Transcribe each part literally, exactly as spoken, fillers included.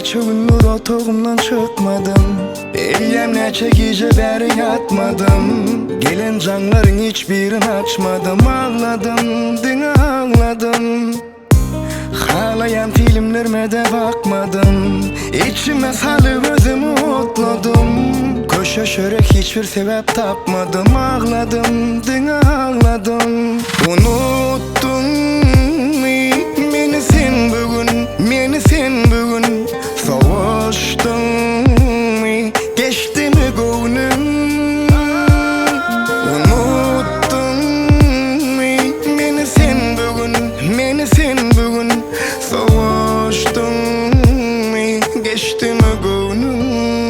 neçe gündür otogumdan çıkmadım. Eyyem neçe gece beri yatmadım. Gelen canların hiçbirini açmadım. Ağladım, dine ağladım. Halayan filmlerime de bakmadım. İçime salıp özümü otladım. Köşeşerek hiçbir sebep tapmadım. Ağladım, dine ağladım. Unuttun mi meni sen bugün, meni sen bugün. Savaştın mi, geçti mi gönlüm? Unuttun mi meni sen bugün, meni sen bugün. Savaştın mi, geçti mi gönlüm?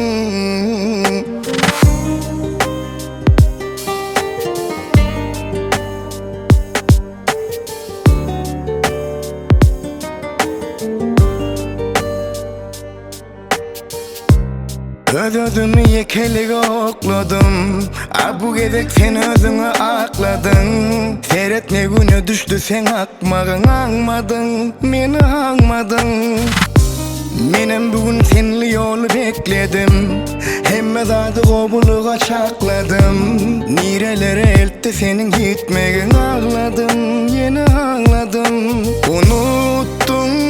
Öz özümü yekelige okladım. A bu gedek sen özüňe akladın. Seyretme güne düştü sen akmağın. Ağmadın, meni ağmadın. Menem bugün senli yolu bekledim. Hemme zady gobuluğa çakladım. Nirelere eltti senin gitmegin. Ağladım, yine ağladım. Unuttun